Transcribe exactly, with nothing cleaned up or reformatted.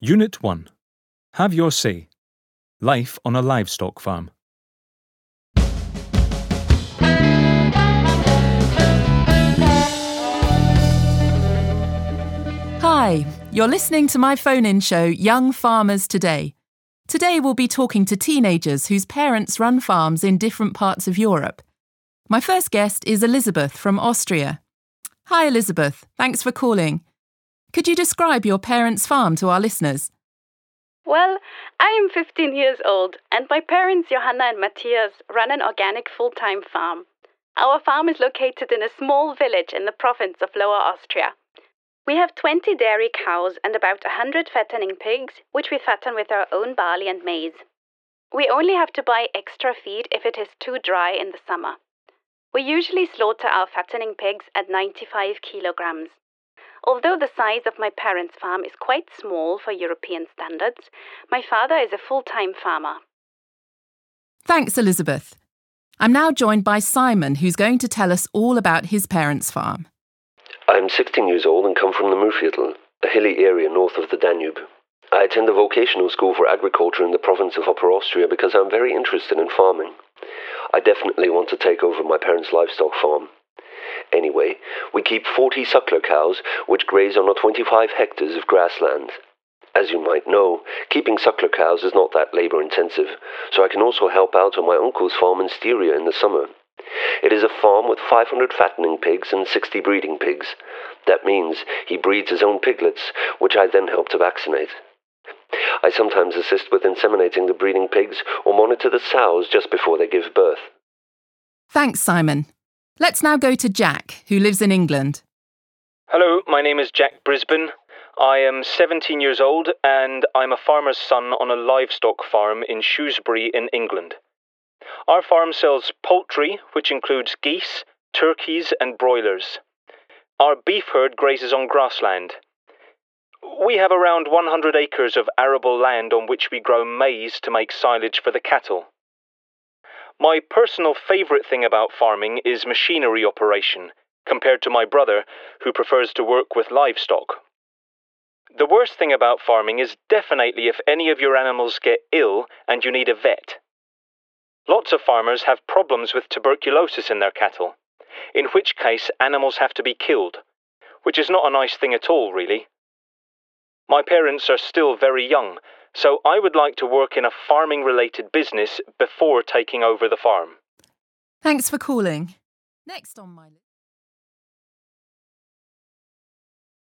Unit one. Have your say. Life on a livestock farm. Hi, you're listening to my phone-in show, Young Farmers Today. Today we'll be talking to teenagers whose parents run farms in different parts of Europe. My first guest is Elizabeth from Austria. Hi Elizabeth, thanks for calling. Could you describe your parents' farm to our listeners? Well, I am fifteen years old and my parents Johanna and Matthias run an organic full-time farm. Our farm is located in a small village in the province of Lower Austria. We have twenty dairy cows and about one hundred fattening pigs, which we fatten with our own barley and maize. We only have to buy extra feed if it is too dry in the summer. We usually slaughter our fattening pigs at ninety-five kilograms. Although the size of my parents' farm is quite small for European standards, my father is a full-time farmer. Thanks, Elizabeth. I'm now joined by Simon, who's going to tell us all about his parents' farm. I'm sixteen years old and come from the Murviertel, a hilly area north of the Danube. I attend a vocational school for agriculture in the province of Upper Austria because I'm very interested in farming. I definitely want to take over my parents' livestock farm. Anyway, we keep forty suckler cows, which graze on our twenty-five hectares of grassland. As you might know, keeping suckler cows is not that labour-intensive, so I can also help out on my uncle's farm in Styria in the summer. It is a farm with five hundred fattening pigs and sixty breeding pigs. That means he breeds his own piglets, which I then help to vaccinate. I sometimes assist with inseminating the breeding pigs or monitor the sows just before they give birth. Thanks, Simon. Let's now go to Jack, who lives in England. Hello, my name is Jack Brisbane. I am seventeen years old and I'm a farmer's son on a livestock farm in Shrewsbury in England. Our farm sells poultry, which includes geese, turkeys and broilers. Our beef herd grazes on grassland. We have around one hundred acres of arable land on which we grow maize to make silage for the cattle. My personal favourite thing about farming is machinery operation, compared to my brother, who prefers to work with livestock. The worst thing about farming is definitely if any of your animals get ill and you need a vet. Lots of farmers have problems with tuberculosis in their cattle, in which case animals have to be killed, which is not a nice thing at all, really. My parents are still very young, so I would like to work in a farming-related business before taking over the farm. Thanks for calling. Next on my list.